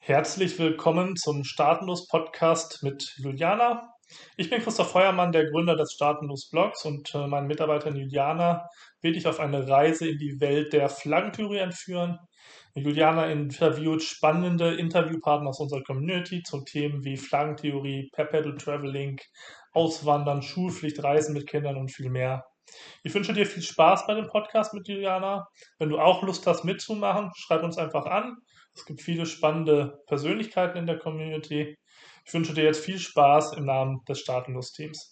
Herzlich willkommen zum Staatenlos-Podcast mit Juliana. Ich bin Christoph Feuermann, der Gründer des Staatenlos-Blogs, und meine Mitarbeiterin Juliana wird dich auf eine Reise in die Welt der Flaggentheorie entführen. Juliana interviewt spannende Interviewpartner aus unserer Community zu Themen wie Flaggentheorie, Perpetual Traveling, Auswandern, Schulpflicht, Reisen mit Kindern und viel mehr. Ich wünsche dir viel Spaß bei dem Podcast mit Juliana. Wenn du auch Lust hast mitzumachen, schreib uns einfach an. Es gibt viele spannende Persönlichkeiten in der Community. Ich wünsche dir jetzt viel Spaß im Namen des Staatenlos-Teams.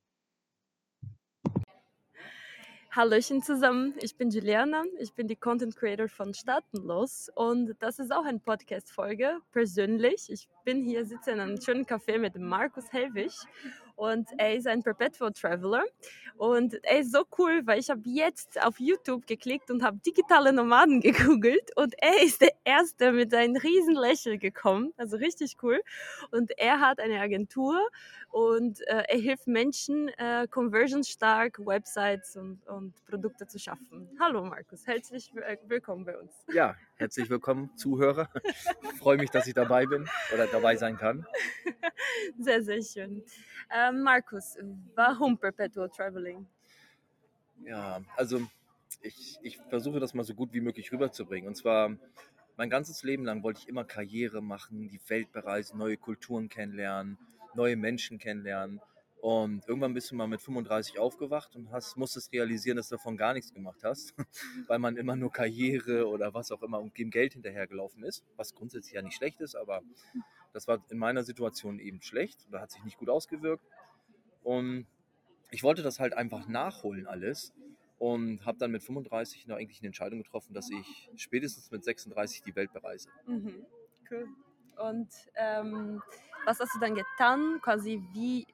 Hallöchen zusammen, ich bin Juliana, ich bin die Content Creator von Staatenlos und das ist auch eine Podcast-Folge, persönlich. Ich bin hier, sitze in einem schönen Café mit Markus Helwig und er ist ein Perpetual Traveler und er ist so cool, weil ich habe jetzt auf YouTube geklickt und habe digitale Nomaden gegoogelt und er ist der Erste mit einem riesen Lächeln gekommen, also richtig cool, und er hat eine Agentur und er hilft Menschen, conversionstark Websites und Produkte zu schaffen. Hallo Markus, herzlich willkommen bei uns. Ja, herzlich willkommen, Zuhörer. Ich freue mich, dass ich dabei bin oder dabei sein kann. Sehr, sehr schön. Markus, warum Perpetual Traveling? Ja, also ich versuche das mal so gut wie möglich rüberzubringen. Und zwar mein ganzes Leben lang wollte ich immer Karriere machen, die Welt bereisen, neue Kulturen kennenlernen, neue Menschen kennenlernen. Und irgendwann bist du mal mit 35 aufgewacht und musstest realisieren, dass du davon gar nichts gemacht hast, weil man immer nur Karriere oder was auch immer und dem Geld hinterhergelaufen ist, was grundsätzlich ja nicht schlecht ist, aber das war in meiner Situation eben schlecht oder hat sich nicht gut ausgewirkt. Und ich wollte das halt einfach nachholen alles und habe dann mit 35 noch eigentlich eine Entscheidung getroffen, dass ich spätestens mit 36 die Welt bereise. Mhm, cool. Und was hast du dann getan? Quasi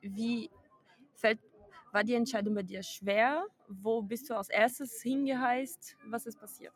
war die Entscheidung bei dir schwer? Wo bist du als erstes hingereist? Was ist passiert?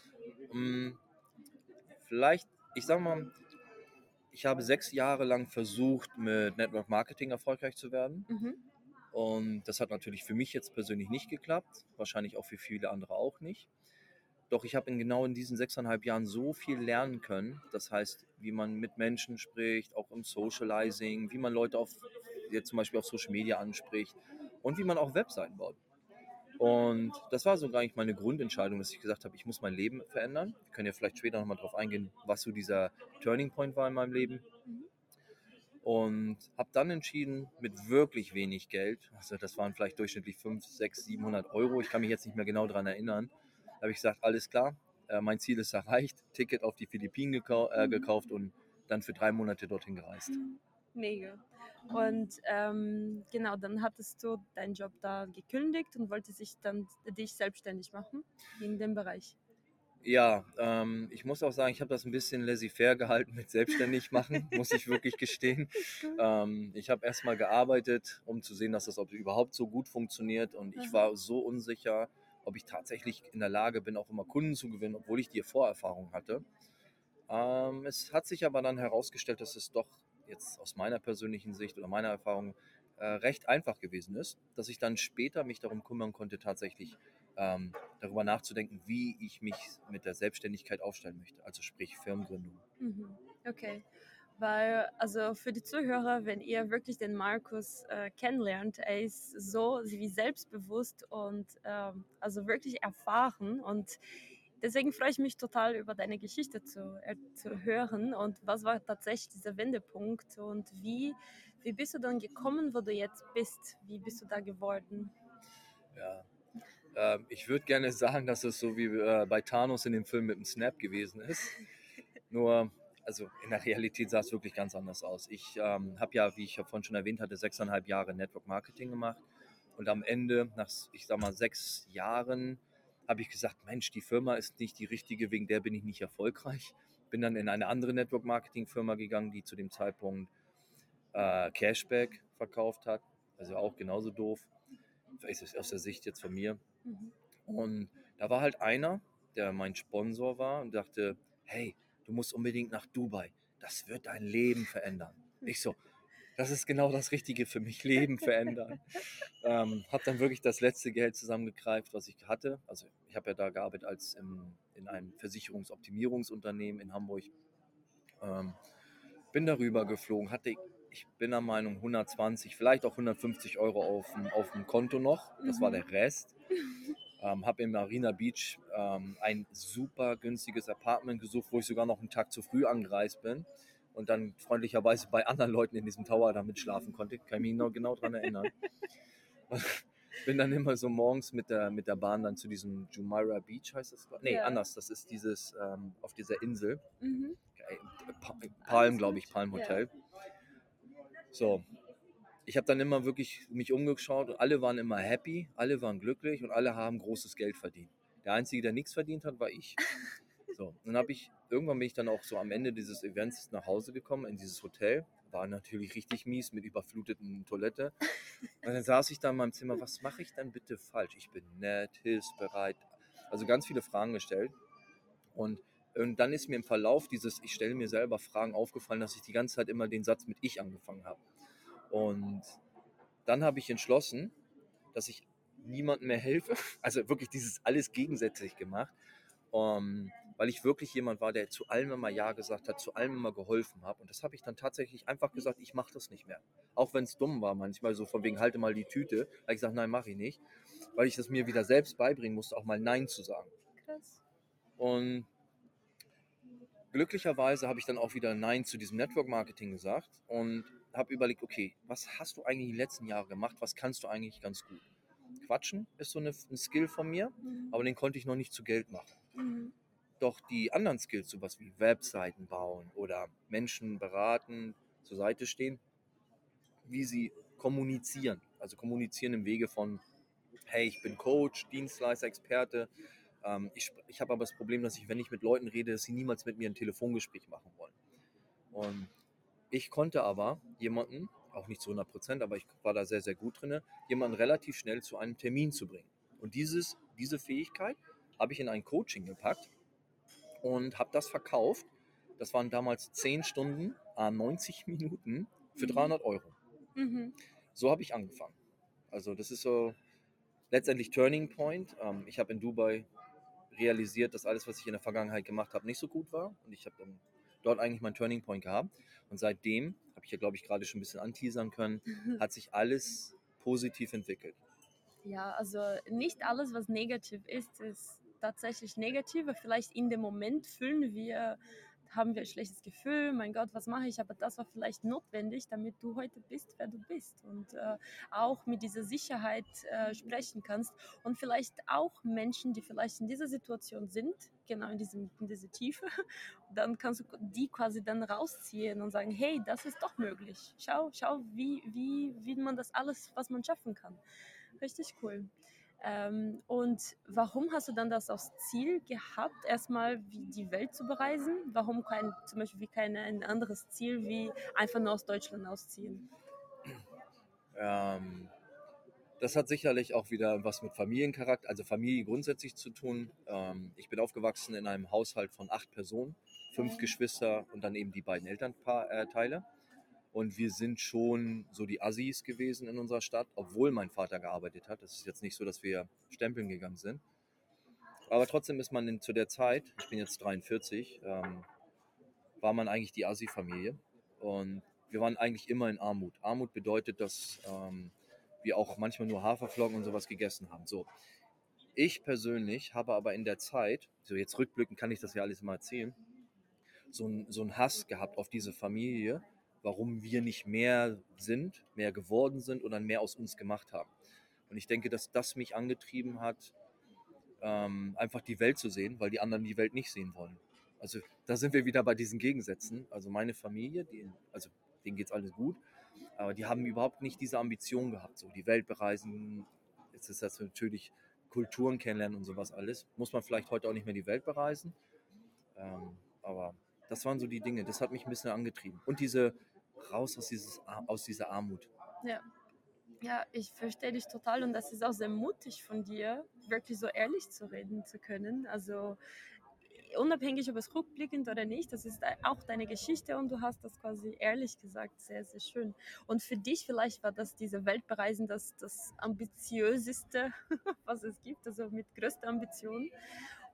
Vielleicht, ich sag mal, ich habe 6 Jahre lang versucht, mit Network Marketing erfolgreich zu werden. Und das hat natürlich für mich jetzt persönlich nicht geklappt, wahrscheinlich auch für viele andere auch nicht. Doch ich habe genau in diesen 6,5 Jahren so viel lernen können. Das heißt, wie man mit Menschen spricht, auch im Socializing, wie man Leute jetzt zum Beispiel auf Social Media anspricht und wie man auch Webseiten baut. Und das war so gar nicht meine Grundentscheidung, dass ich gesagt habe, ich muss mein Leben verändern. Wir können ja vielleicht später nochmal drauf eingehen, was so dieser Turning Point war in meinem Leben. Und habe dann entschieden, mit wirklich wenig Geld, also das waren vielleicht durchschnittlich 500, 600, 700 Euro, ich kann mich jetzt nicht mehr genau daran erinnern, habe ich gesagt, alles klar, mein Ziel ist erreicht, Ticket auf die Philippinen gekauft und dann für 3 Monate dorthin gereist. Mega. Und genau, dann hattest du deinen Job da gekündigt und wolltest dich selbstständig machen in dem Bereich. Ja, ich muss auch sagen, ich habe das ein bisschen laissez-faire gehalten mit selbstständig machen, muss ich wirklich gestehen. Ich habe erstmal gearbeitet, um zu sehen, dass das überhaupt so gut funktioniert, und ich war so unsicher, ob ich tatsächlich in der Lage bin, auch immer Kunden zu gewinnen, obwohl ich die Vorerfahrung hatte. Es hat sich aber dann herausgestellt, dass es doch jetzt aus meiner persönlichen Sicht oder meiner Erfahrung recht einfach gewesen ist, dass ich dann später mich darum kümmern konnte, tatsächlich darüber nachzudenken, wie ich mich mit der Selbstständigkeit aufstellen möchte, also sprich Firmengründung. Okay, weil also für die Zuhörer, wenn ihr wirklich den Markus kennenlernt, er ist so wie selbstbewusst und also wirklich erfahren, und deswegen freue ich mich total über deine Geschichte zu hören, und was war tatsächlich dieser Wendepunkt und wie bist du dann gekommen, wo du jetzt bist? Wie bist du da geworden? Ja, ich würde gerne sagen, dass es so wie bei Thanos in dem Film mit dem Snap gewesen ist. Nur, also in der Realität sah es wirklich ganz anders aus. Ich habe ja, wie ich ja vorhin schon erwähnt hatte, 6,5 Jahre Network Marketing gemacht. Und am Ende, nach, ich sag mal, 6 Jahren, habe ich gesagt, Mensch, die Firma ist nicht die richtige, wegen der bin ich nicht erfolgreich. Bin dann in eine andere Network Marketing Firma gegangen, die zu dem Zeitpunkt Cashback verkauft hat. Also auch genauso doof. Vielleicht ist es aus der Sicht jetzt von mir. Und da war halt einer, der mein Sponsor war und dachte, hey, du musst unbedingt nach Dubai. Das wird dein Leben verändern. Ich so, das ist genau das Richtige für mich, Leben verändern. Habe dann wirklich das letzte Geld zusammengekreift, was ich hatte. Also ich habe ja da gearbeitet in einem Versicherungsoptimierungsunternehmen in Hamburg. Bin darüber geflogen, ich bin der Meinung 120, vielleicht auch 150 Euro auf dem Konto noch. Das war der Rest. Habe in Marina Beach ein super günstiges Apartment gesucht, wo ich sogar noch einen Tag zu früh angereist bin und dann freundlicherweise bei anderen Leuten in diesem Tower da mitschlafen konnte. Kann ich mich noch genau daran erinnern. Bin dann immer so morgens mit der Bahn dann zu diesem Jumeirah Beach, heißt das? Nee, anders. Das ist dieses auf dieser Insel. Palm, glaube ich, Palm Hotel. So, ich habe dann immer wirklich mich umgeschaut und alle waren immer happy, alle waren glücklich und alle haben großes Geld verdient. Der Einzige, der nichts verdient hat, war ich. So, dann irgendwann bin ich dann auch so am Ende dieses Events nach Hause gekommen, in dieses Hotel. War natürlich richtig mies mit überfluteten Toilette. Und dann saß ich da in meinem Zimmer, was mache ich denn bitte falsch? Ich bin nett, hilfsbereit. Also ganz viele Fragen gestellt. Und dann ist mir im Verlauf ich stelle mir selber Fragen aufgefallen, dass ich die ganze Zeit immer den Satz mit ich angefangen habe. Und dann habe ich entschlossen, dass ich niemandem mehr helfe. Also wirklich dieses alles gegensätzlich gemacht. Weil ich wirklich jemand war, der zu allem immer Ja gesagt hat, zu allem immer geholfen hat. Und das habe ich dann tatsächlich einfach gesagt, ich mache das nicht mehr. Auch wenn es dumm war manchmal, so von wegen, halte mal die Tüte. Da habe ich gesagt, nein, mache ich nicht. Weil ich das mir wieder selbst beibringen musste, auch mal Nein zu sagen. Krass. Und glücklicherweise habe ich dann auch wieder Nein zu diesem Network Marketing gesagt und habe überlegt, okay, was hast du eigentlich die letzten Jahre gemacht? Was kannst du eigentlich ganz gut? Quatschen ist so ein Skill von mir, aber den konnte ich noch nicht zu Geld machen. Doch die anderen Skills, sowas wie Webseiten bauen oder Menschen beraten, zur Seite stehen, wie sie kommunizieren. Also kommunizieren im Wege von, hey, ich bin Coach, Dienstleister, Experte. Ich habe aber das Problem, dass wenn ich mit Leuten rede, dass sie niemals mit mir ein Telefongespräch machen wollen. Und ich konnte aber jemanden, auch nicht zu 100%, aber ich war da sehr, sehr gut drin, jemanden relativ schnell zu einem Termin zu bringen. Und diese Fähigkeit habe ich in ein Coaching gepackt und habe das verkauft. Das waren damals 10 Stunden, 90 Minuten für 300 Euro. So habe ich angefangen. Also das ist so letztendlich Turning Point. Ich habe in Dubai realisiert, dass alles, was ich in der Vergangenheit gemacht habe, nicht so gut war. Und ich habe dann dort eigentlich meinen Turning Point gehabt. Und seitdem, habe ich ja, glaube ich, gerade schon ein bisschen anteasern können, hat sich alles positiv entwickelt. Ja, also nicht alles, was negativ ist tatsächlich negativ. Vielleicht in dem Moment haben wir ein schlechtes Gefühl, mein Gott, was mache ich? Aber das war vielleicht notwendig, damit du heute bist, wer du bist. Und auch mit dieser Sicherheit sprechen kannst. Und vielleicht auch Menschen, die vielleicht in dieser Situation sind, genau in diese Tiefe, dann kannst du die quasi dann rausziehen und sagen, hey, das ist doch möglich. Schau, wie man das alles, was man schaffen kann. Richtig cool. Und warum hast du dann das als Ziel gehabt, erstmal wie die Welt zu bereisen? Warum zum Beispiel ein anderes Ziel wie einfach nur aus Deutschland ausziehen? Das hat sicherlich auch wieder was mit Familiencharakter, also Familie grundsätzlich zu tun. Ich bin aufgewachsen in einem Haushalt von 8 Personen, 5 Geschwister und dann eben die beiden Elternteile. Und wir sind schon so die Assis gewesen in unserer Stadt, obwohl mein Vater gearbeitet hat. Das ist jetzt nicht so, dass wir stempeln gegangen sind. Aber trotzdem ist man zu der Zeit, ich bin jetzt 43, war man eigentlich die Assi-Familie. Und wir waren eigentlich immer in Armut. Armut bedeutet, dass wir auch manchmal nur Haferflocken und sowas gegessen haben. So. Ich persönlich habe aber in der Zeit, so jetzt rückblickend kann ich das ja alles mal erzählen, so einen Hass gehabt auf diese Familie, warum wir nicht mehr geworden sind oder mehr aus uns gemacht haben. Und ich denke, dass das mich angetrieben hat, einfach die Welt zu sehen, weil die anderen die Welt nicht sehen wollen. Also da sind wir wieder bei diesen Gegensätzen. Also meine Familie, denen geht es alles gut, aber die haben überhaupt nicht diese Ambition gehabt, so die Welt bereisen. Jetzt ist das natürlich Kulturen kennenlernen und sowas alles. Muss man vielleicht heute auch nicht mehr die Welt bereisen, aber das waren so die Dinge, das hat mich ein bisschen angetrieben. Und raus aus dieser Armut. Ja. Ja, ich verstehe dich total und das ist auch sehr mutig von dir, wirklich so ehrlich zu reden zu können. Also unabhängig, ob es rückblickend oder nicht, das ist auch deine Geschichte und du hast das quasi ehrlich gesagt sehr, sehr schön. Und für dich vielleicht war das diese Weltbereisen das ambitiöseste, was es gibt, also mit größter Ambition.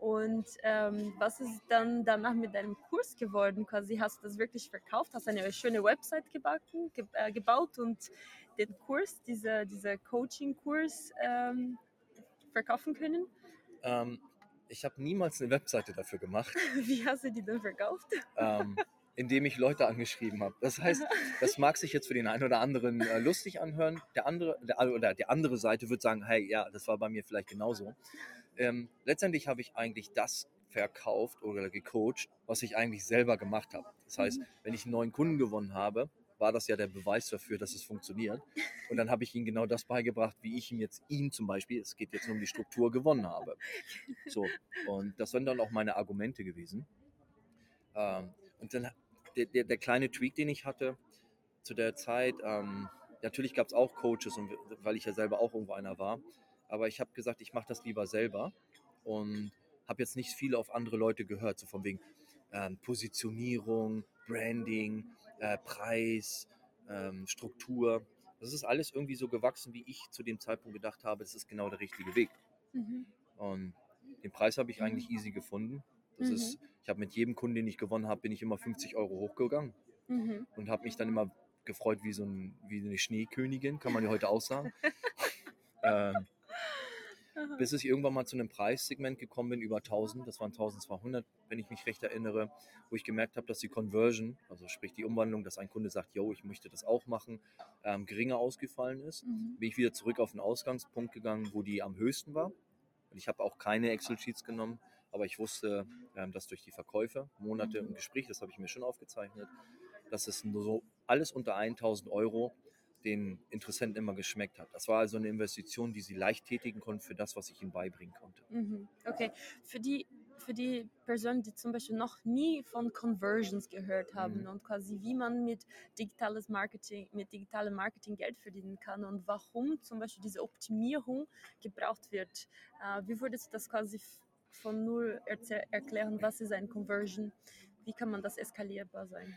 Und was ist dann danach mit deinem Kurs geworden? Quasi hast du das wirklich verkauft, hast eine schöne Website gebaut und den Kurs, dieser Coaching-Kurs verkaufen können? Ich habe niemals eine Webseite dafür gemacht. Wie hast du die denn verkauft? Indem ich Leute angeschrieben habe. Das heißt, das mag sich jetzt für den einen oder anderen lustig anhören. Die andere Seite wird sagen, hey, ja, das war bei mir vielleicht genauso. Letztendlich habe ich eigentlich das verkauft oder gecoacht, was ich eigentlich selber gemacht habe. Das heißt, wenn ich einen neuen Kunden gewonnen habe, war das ja der Beweis dafür, dass es funktioniert. Und dann habe ich ihm genau das beigebracht, wie ich ihn zum Beispiel, es geht jetzt nur um die Struktur, gewonnen habe. So, und das sind dann auch meine Argumente gewesen. Und dann der kleine Tweak, den ich hatte zu der Zeit, natürlich gab es auch Coaches, weil ich ja selber auch irgendwo einer war, aber ich habe gesagt, ich mache das lieber selber und habe jetzt nicht viel auf andere Leute gehört, so von wegen Positionierung, Branding, Preis, Struktur. Das ist alles irgendwie so gewachsen, wie ich zu dem Zeitpunkt gedacht habe, das ist genau der richtige Weg. Und den Preis habe ich eigentlich easy gefunden. Ich habe mit jedem Kunden, den ich gewonnen habe, bin ich immer 50 Euro hochgegangen und habe mich dann immer gefreut wie eine Schneekönigin, kann man ja heute auch sagen. Bis ich irgendwann mal zu einem Preissegment gekommen bin, über 1000, das waren 1200, wenn ich mich recht erinnere, wo ich gemerkt habe, dass die Conversion, also sprich die Umwandlung, dass ein Kunde sagt, yo, ich möchte das auch machen, geringer ausgefallen ist. Bin ich wieder zurück auf den Ausgangspunkt gegangen, wo die am höchsten war. Und ich habe auch keine Excel-Sheets genommen, aber ich wusste, dass durch die Verkäufe, Monate und Gespräche, das habe ich mir schon aufgezeichnet, dass es nur so alles unter 1000 Euro den Interessenten immer geschmeckt hat. Das war also eine Investition, die sie leicht tätigen konnten für das, was ich ihnen beibringen konnte. Okay, für die Personen, die zum Beispiel noch nie von Conversions gehört haben und quasi wie man mit digitalem Marketing Geld verdienen kann und warum zum Beispiel diese Optimierung gebraucht wird. Wie würdest du das quasi von null erklären? Was ist ein Conversion? Wie kann man das eskalierbar sein?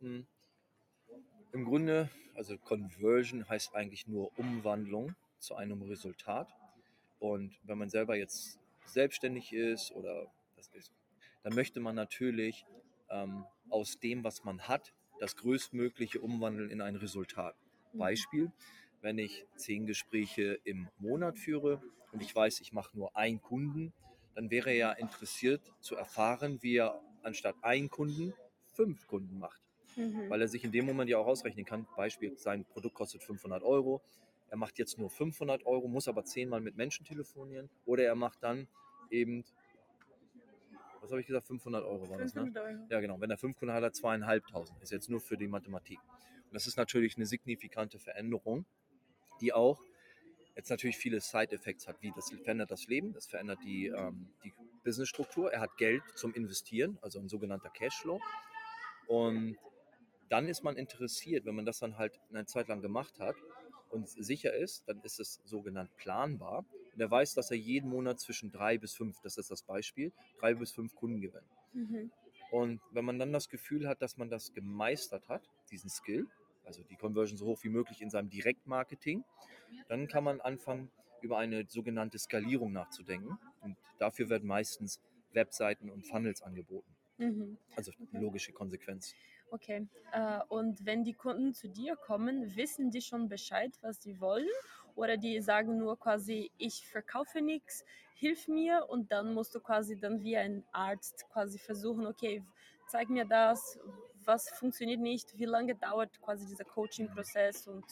Im Grunde, also Conversion heißt eigentlich nur Umwandlung zu einem Resultat. Und wenn man selber jetzt selbstständig ist dann möchte man natürlich aus dem, was man hat, das größtmögliche umwandeln in ein Resultat. Beispiel, wenn ich 10 Gespräche im Monat führe und ich weiß, ich mache nur einen Kunden, dann wäre er ja interessiert zu erfahren, wie er anstatt einen Kunden 5 Kunden macht. Weil er sich in dem Moment ja auch ausrechnen kann, Beispiel, sein Produkt kostet 500 Euro, er macht jetzt nur 500 Euro, muss aber 10-mal mit Menschen telefonieren oder er macht dann eben, was habe ich gesagt, 500 Euro war das, ne? 500 Euro. Ja genau, wenn er 5 Kunden hat, hat er 2500, ist jetzt nur für die Mathematik. Und das ist natürlich eine signifikante Veränderung, die auch jetzt natürlich viele Side-Effects hat, wie das verändert das Leben, das verändert die Business-Struktur, er hat Geld zum Investieren, also ein sogenannter Cashflow und dann ist man interessiert, wenn man das dann halt eine Zeit lang gemacht hat und sicher ist, dann ist es sogenannt planbar. Und er weiß, dass er jeden Monat zwischen 3 bis 5, das ist das Beispiel, 3 bis 5 Kunden gewinnt. Und wenn man dann das Gefühl hat, dass man das gemeistert hat, diesen Skill, also die Conversion so hoch wie möglich in seinem Direktmarketing, dann kann man anfangen, über eine sogenannte Skalierung nachzudenken. Und dafür werden meistens Webseiten und Funnels angeboten. Also eine logische Konsequenz. Okay, und wenn die Kunden zu dir kommen, wissen die schon Bescheid, was sie wollen? Oder die sagen nur quasi, ich verkaufe nichts, hilf mir und dann musst du quasi dann wie ein Arzt quasi versuchen, okay, zeig mir das, was funktioniert nicht, wie lange dauert quasi dieser Coaching-Prozess und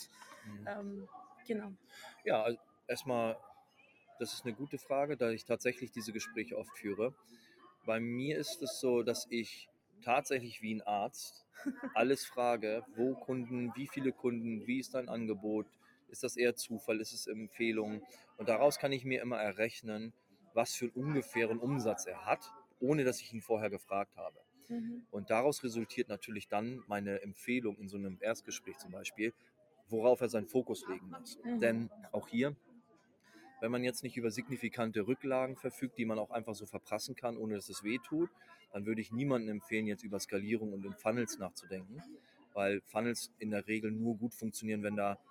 genau. Ja, also erstmal, das ist eine gute Frage, da ich tatsächlich diese Gespräche oft führe. Bei mir ist es so, dass ich tatsächlich wie ein Arzt alles frage, wo Kunden, wie viele Kunden, wie ist dein Angebot, ist das eher Zufall, ist es Empfehlung und daraus kann ich mir immer errechnen, was für einen ungefähren Umsatz er hat, ohne dass ich ihn vorher gefragt habe. Und daraus resultiert natürlich dann meine Empfehlung in so einem Erstgespräch zum Beispiel, worauf er seinen Fokus legen muss. Denn auch hier, wenn man jetzt nicht über signifikante Rücklagen verfügt, die man auch einfach so verprassen kann, ohne dass es weh tut, dann würde ich niemandem empfehlen, jetzt über Skalierung und in Funnels nachzudenken, weil Funnels in der Regel nur gut funktionieren, wenn da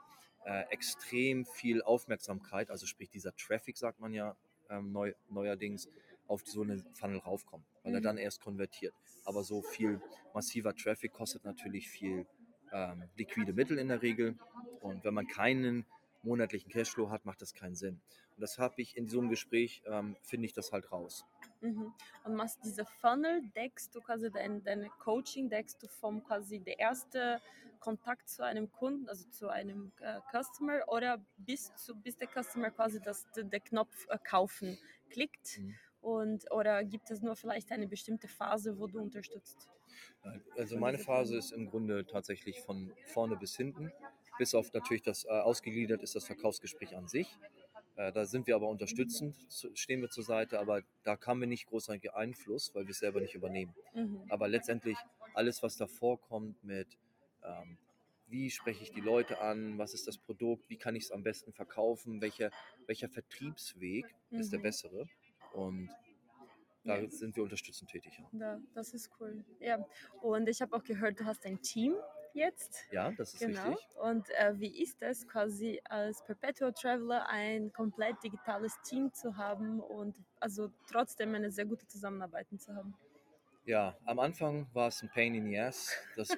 extrem viel Aufmerksamkeit, also sprich dieser Traffic, sagt man ja neuerdings, auf so eine Funnel raufkommt, weil er dann erst konvertiert. Aber so viel massiver Traffic kostet natürlich viel liquide Mittel in der Regel. Und wenn man keinen monatlichen Cashflow hat, macht das keinen Sinn. Und das habe ich in so einem Gespräch, finde ich das halt raus. Mhm. Und machst diese Funnel, deckst du quasi deine Coaching, deckst du vom quasi der erste Kontakt zu einem Kunden, also zu einem Customer, oder bis der Customer quasi der Knopf kaufen klickt, oder gibt es nur vielleicht eine bestimmte Phase, wo du unterstützt? Also meine Phase ist im Grunde tatsächlich von vorne bis hinten, bis auf natürlich das ausgegliedert ist das Verkaufsgespräch an sich. Da sind wir aber unterstützend, stehen wir zur Seite, aber da haben wir nicht großartigen Einfluss, weil wir es selber nicht übernehmen. Aber letztendlich alles, was davor kommt mit wie spreche ich die Leute an, was ist das Produkt, wie kann ich es am besten verkaufen, welcher Vertriebsweg ist der bessere, und da sind wir unterstützend tätig. Ja, das ist cool. Ja, und ich habe auch gehört, du hast ein Team jetzt. Ja, das ist Genau. richtig. Und wie ist es quasi als Perpetual Traveler ein komplett digitales Team zu haben und also trotzdem eine sehr gute Zusammenarbeit zu haben? Ja, am Anfang war es ein Pain in the Ass.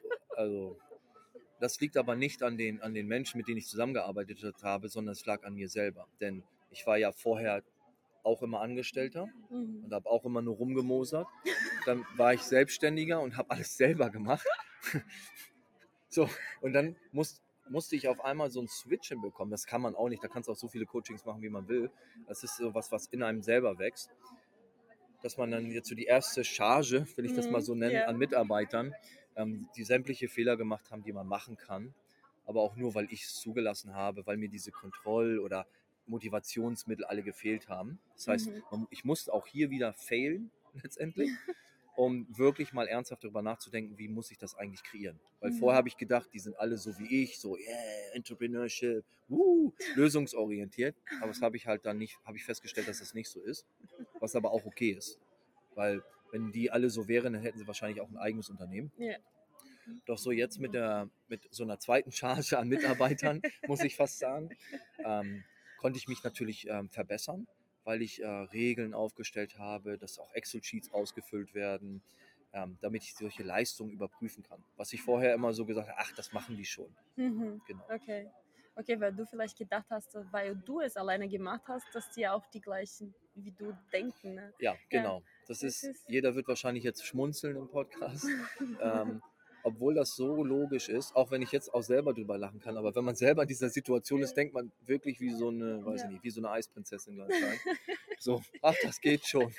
Das liegt aber nicht an den Menschen, mit denen ich zusammengearbeitet habe, sondern es lag an mir selber. Denn ich war ja vorher auch immer Angestellter und habe auch immer nur rumgemosert. Dann war ich Selbstständiger und habe alles selber gemacht. So, und dann musste ich auf einmal so einen Switch hinbekommen. Das kann man auch nicht. Da kannst du auch so viele Coachings machen, wie man will. Das ist so was in einem selber wächst. Dass man dann jetzt so die erste Charge, will ich das mal so nennen, an Mitarbeitern, die sämtliche Fehler gemacht haben, die man machen kann. Aber auch nur, weil ich es zugelassen habe, weil mir diese Kontroll- oder Motivationsmittel alle gefehlt haben. Das heißt, ich musste auch hier wieder failen, letztendlich, um wirklich mal ernsthaft darüber nachzudenken, wie muss ich das eigentlich kreieren. Weil vorher habe ich gedacht, die sind alle so wie ich, so Entrepreneurship, lösungsorientiert. Aber das habe ich halt dann nicht, habe ich festgestellt, dass das nicht so ist. Was aber auch okay ist. Weil wenn die alle so wären, dann hätten sie wahrscheinlich auch ein eigenes Unternehmen. Ja. Doch so jetzt mit so einer zweiten Charge an Mitarbeitern, muss ich fast sagen, konnte ich mich natürlich verbessern, weil ich Regeln aufgestellt habe, dass auch Excel-Sheets ausgefüllt werden, damit ich solche Leistungen überprüfen kann. Was ich vorher immer so gesagt habe, ach, das machen die schon. Genau. Okay. Okay, weil du vielleicht gedacht hast, weil du es alleine gemacht hast, dass die auch die gleichen wie du denken. Ne? Ja, genau. Jeder wird wahrscheinlich jetzt schmunzeln im Podcast. Obwohl das so logisch ist, auch wenn ich jetzt auch selber drüber lachen kann, aber wenn man selber in dieser Situation ist, denkt man wirklich wie so eine, weiß ich nicht, wie so eine Eisprinzessin anscheinend. So, ach, das geht schon.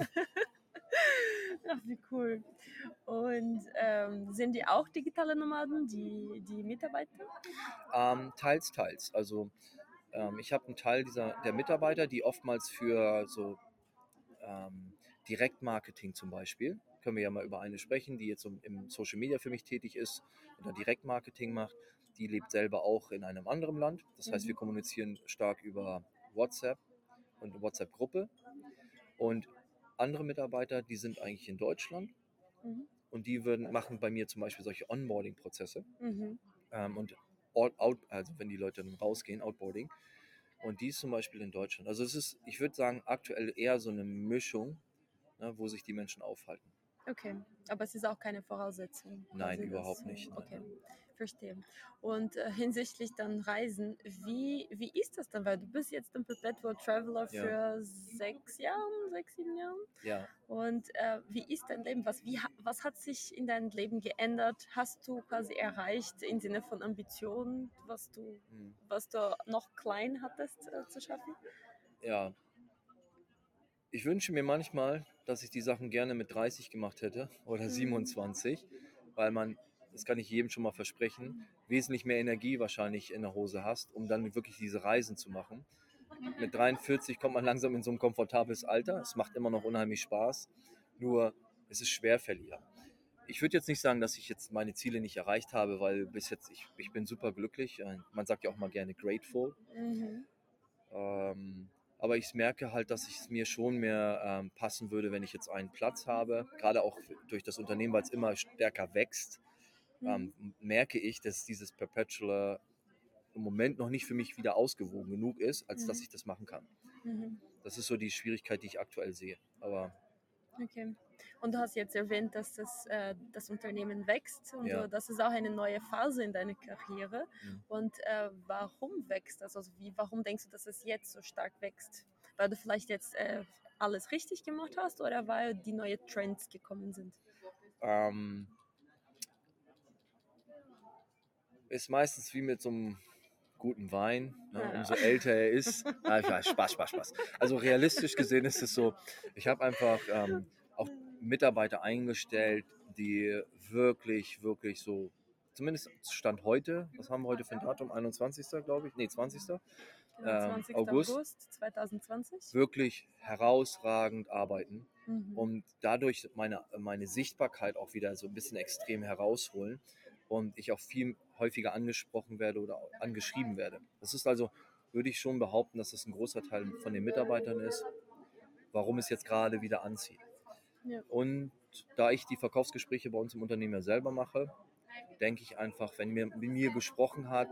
Ach, wie cool. Und sind die auch digitale Nomaden, die Mitarbeiter? Teils, teils. Also ich habe einen Teil der Mitarbeiter, die oftmals für so Direktmarketing zum Beispiel, können wir ja mal über eine sprechen, die jetzt im Social Media für mich tätig ist oder Direktmarketing macht, die lebt selber auch in einem anderen Land. Das heißt, wir kommunizieren stark über WhatsApp und WhatsApp-Gruppe. Und andere Mitarbeiter, die sind eigentlich in Deutschland und die machen bei mir zum Beispiel solche Onboarding-Prozesse und also wenn die Leute dann rausgehen, Outboarding. Und die ist zum Beispiel in Deutschland. Also es ist, ich würde sagen, aktuell eher so eine Mischung, ne, wo sich die Menschen aufhalten. Okay, aber es ist auch keine Voraussetzung. Nein, überhaupt nicht. Nein. Okay, verstehe. Und hinsichtlich dann Reisen, wie ist das dann? Weil du bist jetzt ein Perpetual Traveler für 6, 7 Jahren. Ja. Und wie ist dein Leben? Was hat sich in deinem Leben geändert? Hast du quasi erreicht im Sinne von Ambitionen, was du noch klein hattest zu schaffen? Ja. Ich wünsche mir manchmal, dass ich die Sachen gerne mit 30 gemacht hätte oder 27, weil man, das kann ich jedem schon mal versprechen, wesentlich mehr Energie wahrscheinlich in der Hose hast, um dann wirklich diese Reisen zu machen. Mit 43 kommt man langsam in so ein komfortables Alter. Es macht immer noch unheimlich Spaß, nur es ist schwerfälliger. Ich würde jetzt nicht sagen, dass ich jetzt meine Ziele nicht erreicht habe, weil bis jetzt, ich bin super glücklich. Man sagt ja auch mal gerne grateful. Aber ich merke halt, dass es mir schon mehr passen würde, wenn ich jetzt einen Platz habe. Gerade auch durch das Unternehmen, weil es immer stärker wächst, merke ich, dass dieses Perpetual im Moment noch nicht für mich wieder ausgewogen genug ist, als dass ich das machen kann. Das ist so die Schwierigkeit, die ich aktuell sehe. Aber Okay. Und du hast jetzt erwähnt, dass das Unternehmen wächst und ja. das ist auch eine neue Phase in deiner Karriere. Und warum wächst das? Also warum denkst du, dass es jetzt so stark wächst? Weil du vielleicht jetzt alles richtig gemacht hast oder weil die neuen Trends gekommen sind? Ist meistens wie mit so einem guten Wein, ne? Ja. Umso älter er ist. Ich weiß, Spaß. Also realistisch gesehen ist es so, ich habe einfach auch Mitarbeiter eingestellt, die wirklich so, zumindest Stand heute, was haben wir heute für ein Datum? 21. glaube ich? Nee, 20. Genau, 20. August, August 2020. wirklich herausragend arbeiten und dadurch meine Sichtbarkeit auch wieder so ein bisschen extrem herausholen und ich auch viel häufiger angesprochen werde oder auch angeschrieben werde. Das ist also, würde ich schon behaupten, dass das ein großer Teil von den Mitarbeitern ist, warum es jetzt gerade wieder anzieht. Ja. Und da ich die Verkaufsgespräche bei uns im Unternehmen ja selber mache, denke ich einfach, wenn mir mit mir gesprochen hat,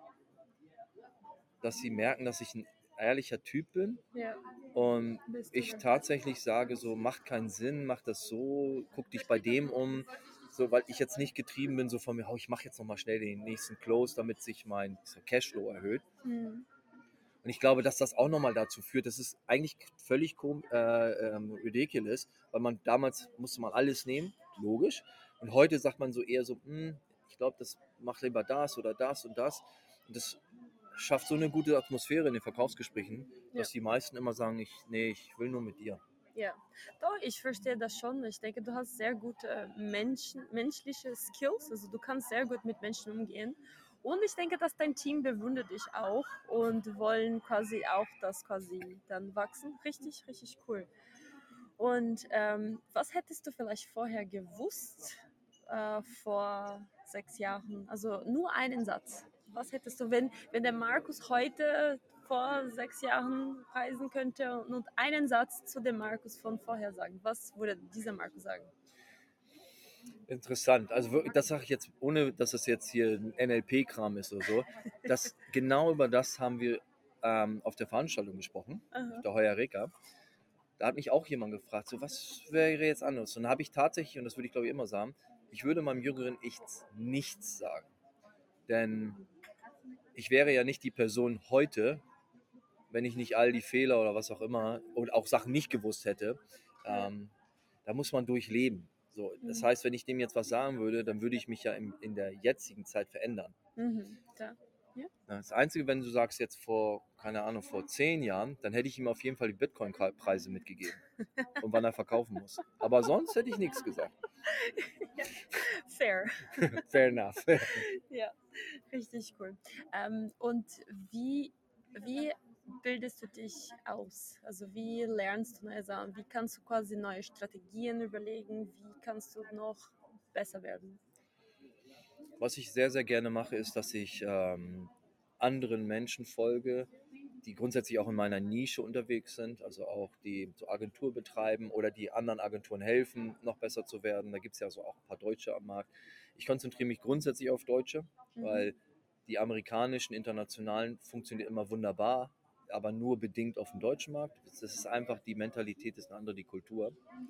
dass sie merken, dass ich ein ehrlicher Typ bin. Ja. Und Bist du ich dann. tatsächlich sage so, macht keinen Sinn, mach das so, guck dich bei dem um, so, weil ich jetzt nicht getrieben bin, so von mir, oh, ich mache jetzt nochmal schnell den nächsten Close, damit sich mein Cashflow erhöht. Und ich glaube, dass das auch nochmal dazu führt, das ist eigentlich völlig ridiculous, weil damals musste man alles nehmen, logisch. Und heute sagt man so eher so, ich glaube, das macht lieber das oder das und das. Und das schafft so eine gute Atmosphäre in den Verkaufsgesprächen, dass die meisten immer sagen, ich will nur mit dir. Ja, doch, ich verstehe das schon. Ich denke, du hast sehr gute menschliche Skills, also du kannst sehr gut mit Menschen umgehen. Und ich denke, dass dein Team bewundert dich auch und wollen quasi auch das quasi dann wachsen. Richtig, richtig cool. Und was hättest du vielleicht vorher gewusst, vor 6 Jahren? Also nur einen Satz. Was hättest du, wenn der Markus heute vor 6 Jahren reisen könnte und einen Satz zu dem Markus von vorher sagen? Was würde dieser Markus sagen? Interessant. Also wirklich, das sage ich jetzt, ohne dass es jetzt hier ein NLP-Kram ist oder so. Genau über das haben wir auf der Veranstaltung gesprochen, auf der Heureka. Da hat mich auch jemand gefragt, so was wäre jetzt anders? Und da habe ich tatsächlich, und das würde ich glaube ich immer sagen, ich würde meinem jüngeren Ich nichts sagen. Denn ich wäre ja nicht die Person heute, wenn ich nicht all die Fehler oder was auch immer und auch Sachen nicht gewusst hätte. Da muss man durchleben. So, das heißt, wenn ich dem jetzt was sagen würde, dann würde ich mich ja in der jetzigen Zeit verändern. Ja. Das Einzige, wenn du sagst jetzt vor 10 Jahren, dann hätte ich ihm auf jeden Fall die Bitcoin-Preise mitgegeben und wann er verkaufen muss. Aber sonst hätte ich nichts gesagt. Ja. Fair. Fair enough. Ja, richtig cool. Und wie bildest du dich aus? Also wie lernst du neue Sachen? Wie kannst du quasi neue Strategien überlegen? Wie kannst du noch besser werden? Was ich sehr, sehr gerne mache, ist, dass ich anderen Menschen folge, die grundsätzlich auch in meiner Nische unterwegs sind, also auch die so Agentur betreiben oder die anderen Agenturen helfen, noch besser zu werden. Da gibt es ja so auch ein paar Deutsche am Markt. Ich konzentriere mich grundsätzlich auf Deutsche, weil die amerikanischen, internationalen funktionieren immer wunderbar, aber nur bedingt auf dem deutschen Markt. Das ist einfach, die Mentalität ist eine andere, die Kultur.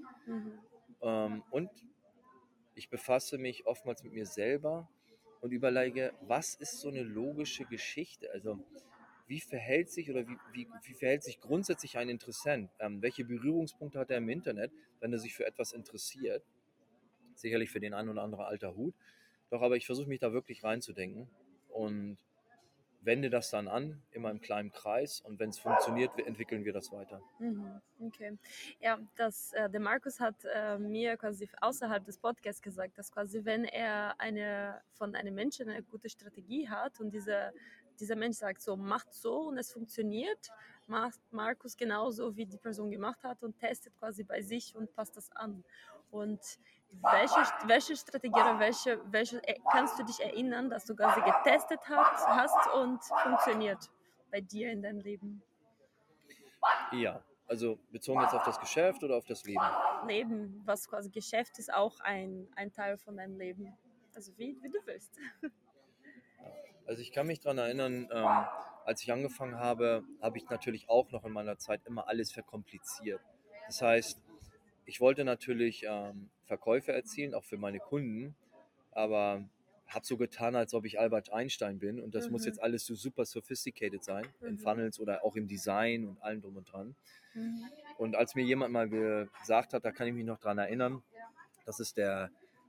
Und ich befasse mich oftmals mit mir selber und überlege, was ist so eine logische Geschichte? Also wie verhält sich oder wie verhält sich grundsätzlich ein Interessent? Welche Berührungspunkte hat er im Internet, wenn er sich für etwas interessiert? Sicherlich für den einen oder anderen alter Hut. Doch aber ich versuche mich da wirklich reinzudenken und wende das dann an, immer im kleinen Kreis. Und wenn es funktioniert, entwickeln wir das weiter. Okay. Ja, der Markus hat mir quasi außerhalb des Podcasts gesagt, dass quasi, wenn er von einem Menschen eine gute Strategie hat und dieser Mensch sagt so, macht so und es funktioniert, macht Markus genauso, wie die Person gemacht hat und testet quasi bei sich und passt das an. Und welche Strategie oder welche kannst du dich erinnern, dass du quasi getestet hast und funktioniert bei dir in deinem Leben? Ja, also bezogen jetzt auf das Geschäft oder auf das Leben? Leben, was quasi Geschäft ist auch ein Teil von deinem Leben. Also wie du willst. Also ich kann mich daran erinnern, als ich angefangen habe, habe ich natürlich auch noch in meiner Zeit immer alles verkompliziert. Das heißt, ich wollte natürlich Verkäufe erzielen, auch für meine Kunden, aber habe so getan, als ob ich Albert Einstein bin und das muss jetzt alles so super sophisticated sein, in Funnels oder auch im Design und allem drum und dran. Und als mir jemand mal gesagt hat, da kann ich mich noch dran erinnern, das ist der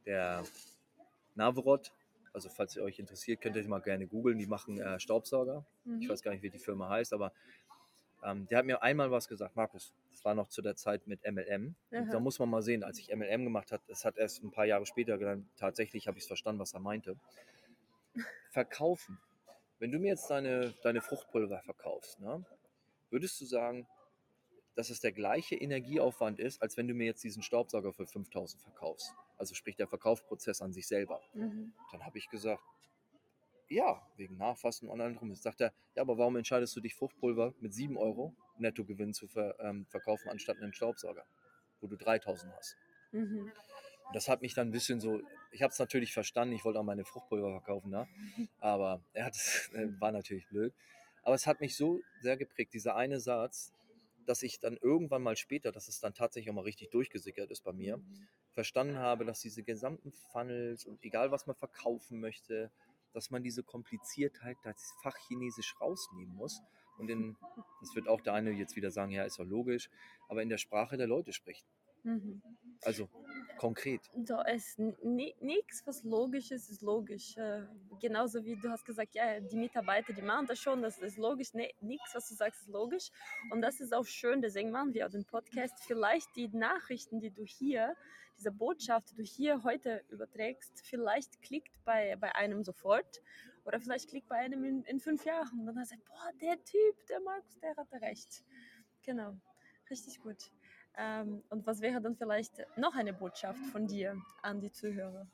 Navrot. Also falls ihr euch interessiert, könnt ihr mal gerne googeln. Die machen Staubsauger. Ich weiß gar nicht, wie die Firma heißt, aber der hat mir einmal was gesagt. Markus, das war noch zu der Zeit mit MLM. Und da muss man mal sehen, als ich MLM gemacht habe, das hat erst ein paar Jahre später gelernt, tatsächlich habe ich es verstanden, was er meinte. Verkaufen. Wenn du mir jetzt deine Fruchtpulver verkaufst, ne, würdest du sagen, dass es der gleiche Energieaufwand ist, als wenn du mir jetzt diesen Staubsauger für 5.000 verkaufst? Also sprich der Verkaufsprozess an sich selber. Dann habe ich gesagt, ja, wegen Nachfassen und allem drum. Jetzt sagt er, ja, aber warum entscheidest du dich, Fruchtpulver mit 7 Euro Nettogewinn zu verkaufen, anstatt einen Staubsauger, wo du 3.000 hast? Und das hat mich dann ein bisschen so, ich habe es natürlich verstanden, ich wollte auch meine Fruchtpulver verkaufen, ne? Aber war natürlich blöd. Aber es hat mich so sehr geprägt, dieser eine Satz, dass ich dann irgendwann mal später, dass es dann tatsächlich auch mal richtig durchgesickert ist bei mir, verstanden habe, dass diese gesamten Funnels und egal was man verkaufen möchte, dass man diese Kompliziertheit, das Fachchinesisch rausnehmen muss. Und das wird auch der eine jetzt wieder sagen, ja, ist doch logisch, aber in der Sprache der Leute sprechen. Also konkret. Da ist nichts, was logisch ist logisch. Genauso wie du hast gesagt, ja, die Mitarbeiter, die machen das schon, das ist logisch. Nee, nichts, was du sagst, ist logisch. Und das ist auch schön, deswegen machen wir auch den Podcast. Vielleicht die Nachrichten, die du hier, diese Botschaft, die du hier heute überträgst, vielleicht klickt bei einem sofort oder vielleicht klickt bei einem in 5 Jahren. Und dann sagt, boah, der Typ, der Markus, der hatte recht. Genau, richtig gut. Und was wäre dann vielleicht noch eine Botschaft von dir an die Zuhörer?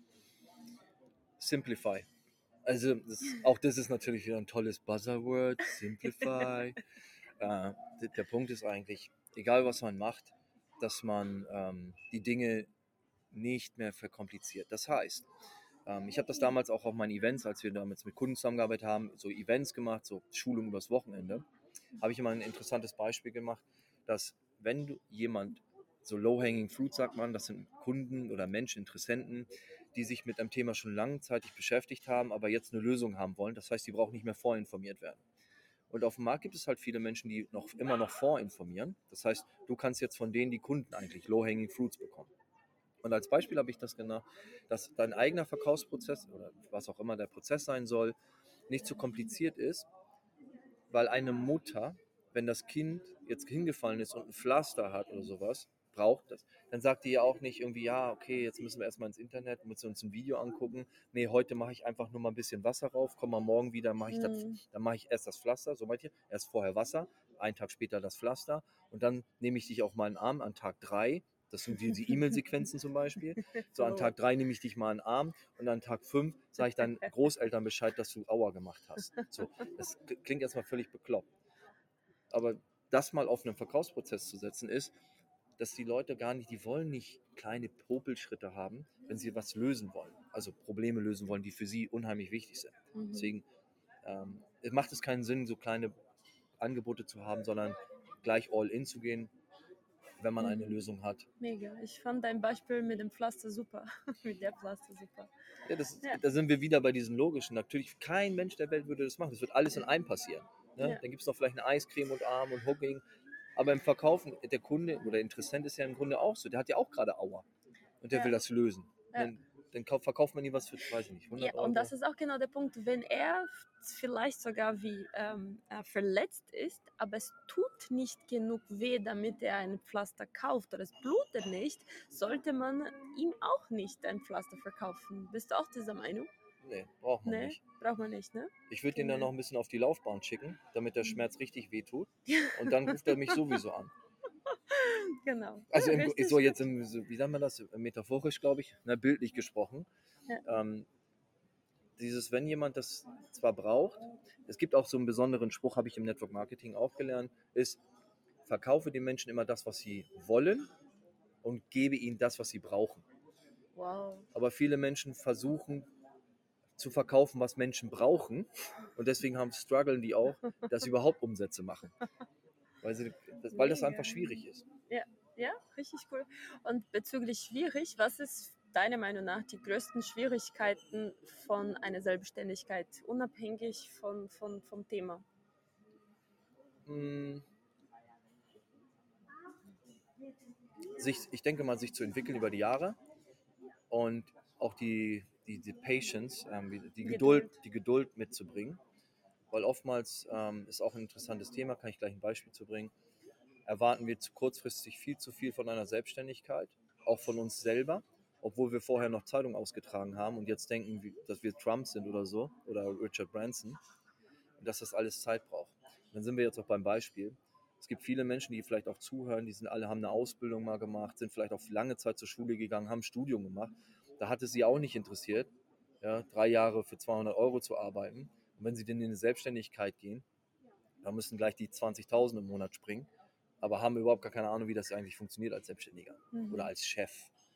Simplify. Also auch das ist natürlich wieder ein tolles Buzzword, Simplify. Der Punkt ist eigentlich, egal was man macht, dass man die Dinge nicht mehr verkompliziert. Das heißt, ich habe das damals auch auf meinen Events, als wir damals mit Kunden zusammengearbeitet haben, so Events gemacht, so Schulungen übers Wochenende, habe ich immer ein interessantes Beispiel gemacht, dass wenn du jemand, so low-hanging fruit sagt man, das sind Kunden oder Menschen, Interessenten, die sich mit einem Thema schon langzeitig beschäftigt haben, aber jetzt eine Lösung haben wollen. Das heißt, die brauchen nicht mehr vorinformiert werden. Und auf dem Markt gibt es halt viele Menschen, die immer noch vorinformieren. Das heißt, du kannst jetzt von denen die Kunden eigentlich low-hanging fruits bekommen. Und als Beispiel habe ich das genannt, dass dein eigener Verkaufsprozess oder was auch immer der Prozess sein soll, nicht zu kompliziert ist, weil eine Mutter, wenn das Kind jetzt hingefallen ist und ein Pflaster hat oder sowas, braucht das, dann sagt die ja auch nicht irgendwie, ja, okay, jetzt müssen wir erstmal ins Internet, müssen uns ein Video angucken. Nee, heute mache ich einfach nur mal ein bisschen Wasser rauf, komm mal morgen wieder, dann mache ich erst das Pflaster, so meint ihr, erst vorher Wasser, einen Tag später das Pflaster und dann nehme ich dich auf meinen Arm an Tag 3. Das sind die E-Mail-Sequenzen zum Beispiel. So an Tag 3 nehme ich dich mal in den Arm und an Tag 5 sage ich deinen Großeltern Bescheid, dass du Aua gemacht hast. So, das klingt erstmal völlig bekloppt. Aber das mal auf einen Verkaufsprozess zu setzen ist, dass die Leute die wollen nicht kleine Popelschritte haben, wenn sie was lösen wollen. Also Probleme lösen wollen, die für sie unheimlich wichtig sind. Deswegen macht es keinen Sinn, so kleine Angebote zu haben, sondern gleich all in zu gehen, wenn man eine Lösung hat. Mega. Ich fand dein Beispiel mit dem Pflaster super. Mit der Pflaster super. Ja, da sind wir wieder bei diesen logischen. Natürlich, kein Mensch der Welt würde das machen. Das wird alles in einem passieren. Ne? Ja. Dann gibt es noch vielleicht eine Eiscreme und Arm und Hooking. Aber im Verkaufen, der Kunde oder der Interessent ist ja im Grunde auch so. Der hat ja auch gerade Aua. Und der will das lösen. Ja. Dann verkauft man ihm was für, weiß ich nicht, 100 Euro. Und das ist auch genau der Punkt, wenn er vielleicht sogar wie verletzt ist, aber es tut nicht genug weh, damit er ein Pflaster kauft oder es blutet nicht, sollte man ihm auch nicht ein Pflaster verkaufen. Bist du auch dieser Meinung? Nee, braucht man nicht. Braucht man nicht, ne? Ich würde den dann noch ein bisschen auf die Laufbahn schicken, damit der Schmerz richtig wehtut. Und dann ruft er mich sowieso an. Genau. Also Ja, wie sagen wir das, metaphorisch, glaube ich, bildlich gesprochen. Ja. Wenn jemand das zwar braucht, es gibt auch so einen besonderen Spruch, habe ich im Network Marketing auch gelernt, ist, verkaufe den Menschen immer das, was sie wollen und gebe ihnen das, was sie brauchen. Wow. Aber viele Menschen versuchen zu verkaufen, was Menschen brauchen. Und deswegen strugglen die auch, dass sie überhaupt Umsätze machen. Weil das einfach schwierig ist. Ja, richtig cool. Und bezüglich schwierig, was ist deiner Meinung nach die größten Schwierigkeiten von einer Selbstständigkeit, unabhängig vom Thema? Ich denke mal, sich zu entwickeln über die Jahre und auch die Patience, die Geduld mitzubringen. Weil oftmals ist auch ein interessantes Thema, kann ich gleich ein Beispiel zu bringen, erwarten wir kurzfristig viel zu viel von einer Selbstständigkeit, auch von uns selber, obwohl wir vorher noch Zeitung ausgetragen haben und jetzt denken, dass wir Trump sind oder so oder Richard Branson und dass das alles Zeit braucht. Und dann sind wir jetzt auch beim Beispiel. Es gibt viele Menschen, die vielleicht auch zuhören, haben eine Ausbildung mal gemacht, sind vielleicht auch lange Zeit zur Schule gegangen, haben ein Studium gemacht. Da hat es sie auch nicht interessiert, 3 Jahre für 200 € zu arbeiten. Und wenn sie dann in eine Selbstständigkeit gehen, dann müssen gleich die 20.000 im Monat springen, aber haben überhaupt gar keine Ahnung, wie das eigentlich funktioniert als Selbstständiger oder als Chef.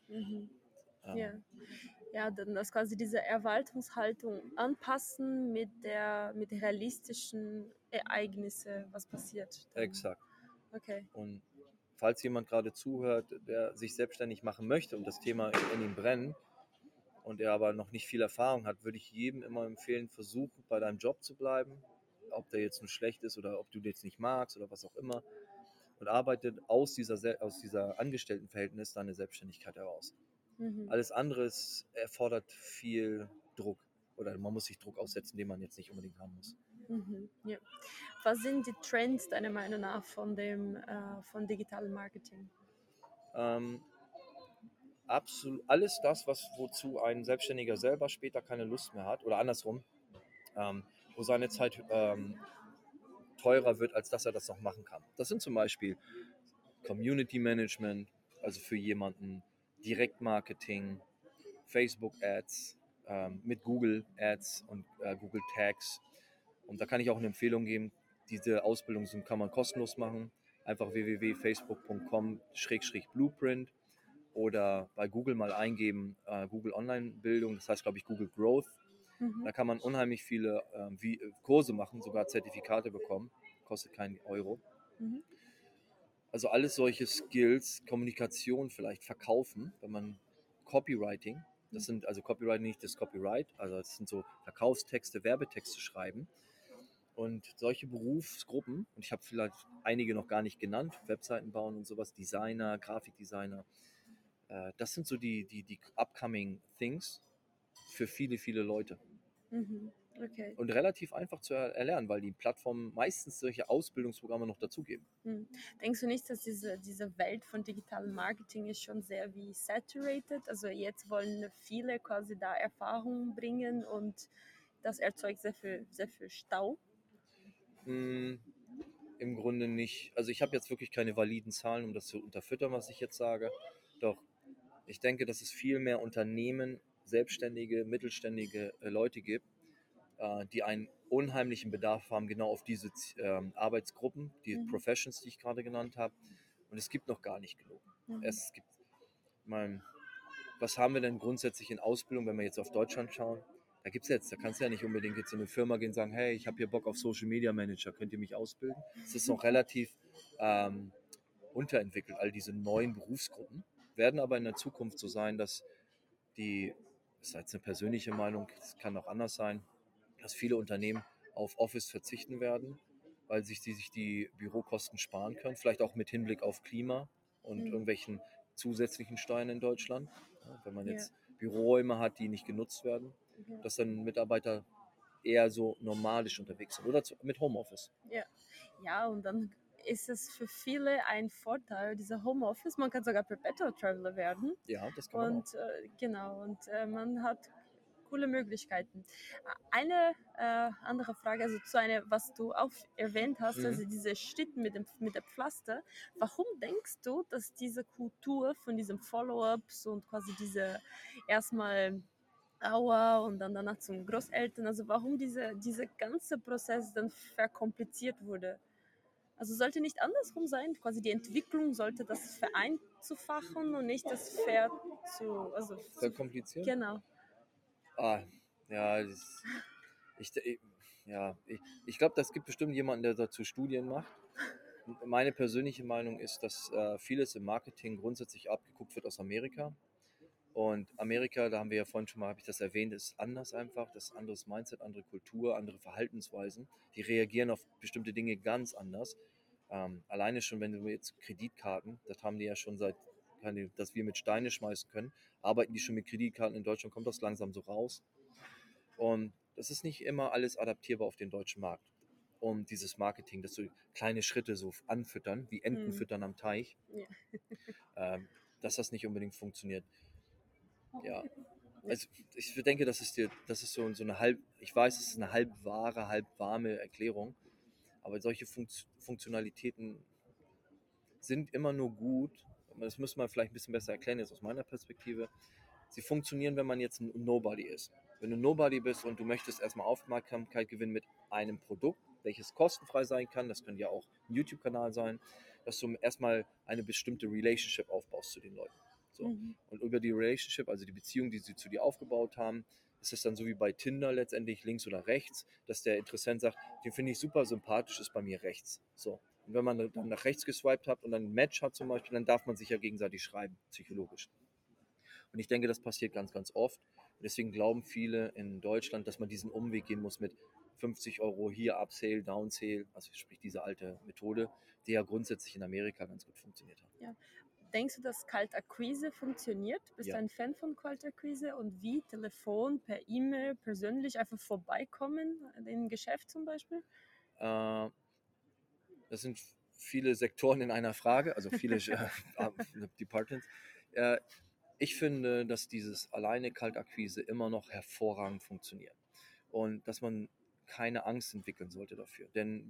Ja, dann das quasi diese Erwartungshaltung anpassen mit der realistischen Ereignisse, was passiert. Dann. Exakt. Okay. Und falls jemand gerade zuhört, der sich selbstständig machen möchte und das Thema in ihm brennt und er aber noch nicht viel Erfahrung hat, würde ich jedem immer empfehlen, versuch bei deinem Job zu bleiben, ob der jetzt nun schlecht ist oder ob du den jetzt nicht magst oder was auch immer, und arbeitet aus dieser Angestelltenverhältnis deine Selbstständigkeit heraus. Alles andere erfordert viel Druck oder man muss sich Druck aussetzen, den man jetzt nicht unbedingt haben muss. Ja. Was sind die Trends deiner Meinung nach von digitalen Marketing? Absolut alles das, wozu ein Selbstständiger selber später keine Lust mehr hat oder andersrum, wo seine Zeit teurer wird, als dass er das noch machen kann. Das sind zum Beispiel Community Management, also für jemanden, Direktmarketing, Facebook Ads, mit Google Ads und Google Tags. Und da kann ich auch eine Empfehlung geben, diese Ausbildung kann man kostenlos machen. Einfach www.facebook.com/Blueprint oder bei Google mal eingeben, Google Online-Bildung, das heißt, glaube ich, Google Growth. Da kann man unheimlich viele Kurse machen, sogar Zertifikate bekommen, kostet keinen Euro. Also alles solche Skills, Kommunikation vielleicht, Verkaufen, wenn man Copywriting, Copywriting nicht das Copyright, also das sind so Verkaufstexte, Werbetexte schreiben. Und solche Berufsgruppen, und ich habe vielleicht einige noch gar nicht genannt, Webseiten bauen und sowas, Designer, Grafikdesigner, das sind so die upcoming things für viele, viele Leute. Okay. Und relativ einfach zu erlernen, weil die Plattformen meistens solche Ausbildungsprogramme noch dazugeben. Denkst du nicht, dass diese Welt von digitalem Marketing ist schon sehr wie saturated? Also jetzt wollen viele quasi da Erfahrungen bringen und das erzeugt sehr viel Stau? Im Grunde nicht. Also ich habe jetzt wirklich keine validen Zahlen, um das zu unterfüttern, was ich jetzt sage. Doch ich denke, dass es viel mehr Unternehmen, selbstständige, mittelständige Leute gibt, die einen unheimlichen Bedarf haben, genau auf diese Arbeitsgruppen, die Professions, die ich gerade genannt habe. Und es gibt noch gar nicht genug. Was haben wir denn grundsätzlich in Ausbildung, wenn wir jetzt auf Deutschland schauen? Da kannst du ja nicht unbedingt jetzt in eine Firma gehen und sagen, hey, ich habe hier Bock auf Social Media Manager, könnt ihr mich ausbilden? Es ist noch relativ unterentwickelt, all diese neuen Berufsgruppen, werden aber in der Zukunft so sein, dass das ist jetzt eine persönliche Meinung, es kann auch anders sein, dass viele Unternehmen auf Office verzichten werden, weil sich die Bürokosten sparen können, vielleicht auch mit Hinblick auf Klima und irgendwelchen zusätzlichen Steuern in Deutschland. Ja, wenn man jetzt Büroräume hat, die nicht genutzt werden, dass dann Mitarbeiter eher so nomadisch unterwegs sind oder mit Homeoffice. Ja, und dann ist es für viele ein Vorteil, dieser Homeoffice. Man kann sogar Perpetual Traveler werden. Ja, das kann man auch. Genau, und man hat coole Möglichkeiten. Eine andere Frage, also was du auch erwähnt hast, also diese Schritt mit der Pflaster. Warum denkst du, dass diese Kultur von diesem Follow-ups und quasi diese erstmal Aua und dann danach zum Großeltern, also warum dieser ganze Prozess dann verkompliziert wurde? Also sollte nicht andersrum sein, quasi die Entwicklung sollte das vereinfachen und nicht das Verkomplizieren? Genau. Ja, ich glaube, das gibt bestimmt jemanden, der dazu Studien macht. Meine persönliche Meinung ist, dass vieles im Marketing grundsätzlich abgeguckt wird aus Amerika. Und Amerika, da haben wir ja vorhin schon mal, habe ich das erwähnt, ist anders einfach. Das ist ein anderes Mindset, andere Kultur, andere Verhaltensweisen. Die reagieren auf bestimmte Dinge ganz anders. Alleine schon, wenn du jetzt Kreditkarten, das haben die ja schon dass wir mit Steine schmeißen können, arbeiten die schon mit Kreditkarten in Deutschland, kommt das langsam so raus. Und das ist nicht immer alles adaptierbar auf den deutschen Markt. Und dieses Marketing, dass so kleine Schritte so anfüttern, wie Enten füttern am Teich, dass das nicht unbedingt funktioniert. Ja. Also ich denke, das ist so eine ich weiß, es ist eine halb wahre, halb warme Erklärung, aber solche Funktionalitäten sind immer nur gut. Das muss man vielleicht ein bisschen besser erklären, jetzt aus meiner Perspektive. Sie funktionieren, wenn man jetzt ein Nobody ist. Wenn du Nobody bist und du möchtest erstmal Aufmerksamkeit gewinnen mit einem Produkt, welches kostenfrei sein kann, das kann ja auch ein YouTube-Kanal sein, dass du erstmal eine bestimmte Relationship aufbaust zu den Leuten. So. Und über die Relationship, also die Beziehung, die sie zu dir aufgebaut haben, ist es dann so wie bei Tinder letztendlich links oder rechts, dass der Interessent sagt, den finde ich super sympathisch, ist bei mir rechts. So. Und wenn man dann nach rechts geswiped hat und dann ein Match hat zum Beispiel, dann darf man sich ja gegenseitig schreiben, psychologisch. Und ich denke, das passiert ganz, ganz oft. Und deswegen glauben viele in Deutschland, dass man diesen Umweg gehen muss mit 50 € hier Upsale, Downsale, also sprich diese alte Methode, die ja grundsätzlich in Amerika ganz gut funktioniert hat. Ja. Denkst du, dass Kaltakquise funktioniert? Bist du ein Fan von Kaltakquise? Und wie? Telefon, per E-Mail, persönlich einfach vorbeikommen, im Geschäft zum Beispiel? Das sind viele Sektoren in einer Frage, also viele Departments. Ich finde, dass dieses alleine Kaltakquise immer noch hervorragend funktioniert und dass man keine Angst entwickeln sollte dafür, denn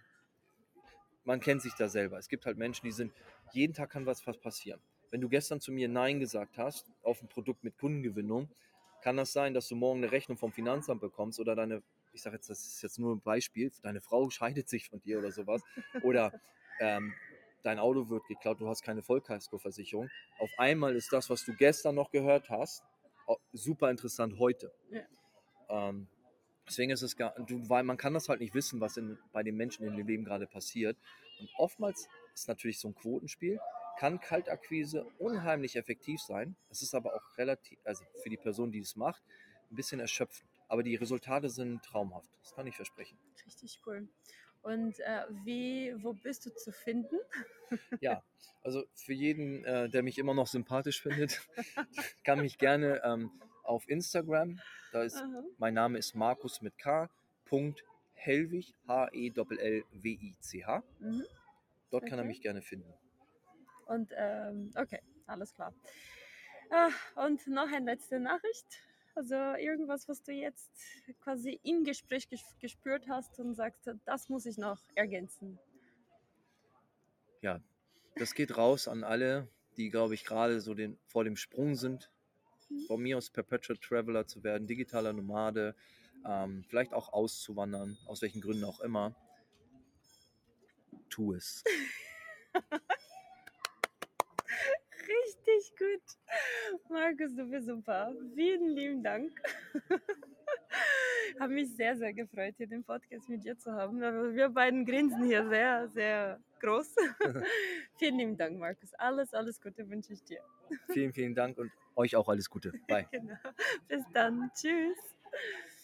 man kennt sich da selber. Es gibt halt Menschen, jeden Tag kann was passieren. Wenn du gestern zu mir Nein gesagt hast auf ein Produkt mit Kundengewinnung, kann das sein, dass du morgen eine Rechnung vom Finanzamt bekommst oder ich sage jetzt, das ist jetzt nur ein Beispiel, deine Frau scheidet sich von dir oder sowas oder dein Auto wird geklaut, du hast keine Vollkaskoversicherung. Auf einmal ist das, was du gestern noch gehört hast, super interessant heute. Ja. Deswegen ist es weil man kann das halt nicht wissen, was bei den Menschen in dem Leben gerade passiert. Und oftmals ist natürlich so ein Quotenspiel, kann Kaltakquise unheimlich effektiv sein. Es ist aber auch also für die Person, die es macht, ein bisschen erschöpfend. Aber die Resultate sind traumhaft. Das kann ich versprechen. Richtig cool. Und wo bist du zu finden? Ja, also für jeden, der mich immer noch sympathisch findet, kann mich gerne auf Instagram, mein Name ist Markus mit K. Hellwig, Hellwich. Dort kann er mich gerne finden. Und okay, alles klar. Und noch eine letzte Nachricht. Also irgendwas, was du jetzt quasi im Gespräch gespürt hast und sagst, das muss ich noch ergänzen. Ja, das geht raus an alle, die, glaube ich, gerade so vor dem Sprung sind, von mir aus Perpetual Traveler zu werden, digitaler Nomade, vielleicht auch auszuwandern, aus welchen Gründen auch immer. Tu es. Richtig gut. Markus, du bist super. Vielen lieben Dank. Habe mich sehr, sehr gefreut, hier den Podcast mit dir zu haben. Wir beiden grinsen hier sehr, sehr groß. Vielen lieben Dank, Markus. Alles, alles Gute wünsche ich dir. Vielen, vielen Dank und euch auch alles Gute. Bye. Genau. Bis dann. Tschüss.